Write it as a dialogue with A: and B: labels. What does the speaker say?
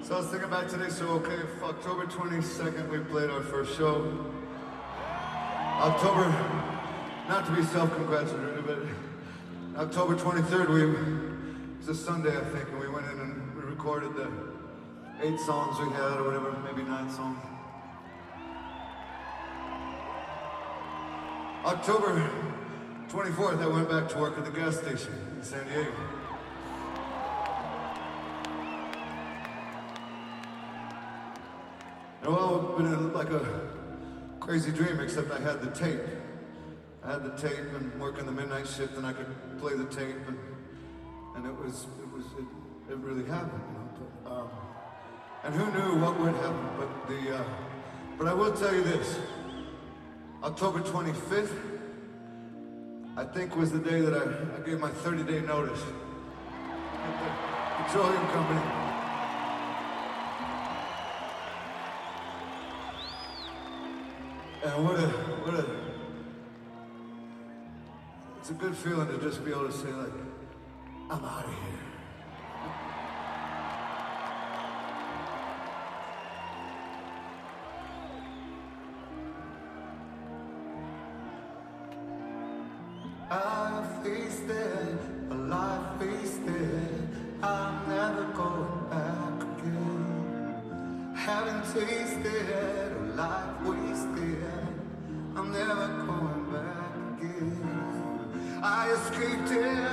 A: So I was thinking about today's show, okay, if October 22nd we played our first show. October, not to be self-congratulatory, but October 23rd, it was a Sunday, I think, and we went in and we recorded the 8 songs we had, or whatever, maybe 9 songs. October 24th, I went back to work at the gas station in San Diego. And well, it's been like a crazy dream, except I had the tape. I had the tape and working the midnight shift, and I could play the tape, and it really happened, you know. And who knew what would happen? But I will tell you this: October 25th, I think, was the day that I gave my 30-day notice at the petroleum company. And it's a good feeling to just be able to say, like, I'm out of here. I've tasted a life wasted, I'm never going back again. Haven't tasted a life wasted, I'm never going back again. I escaped it.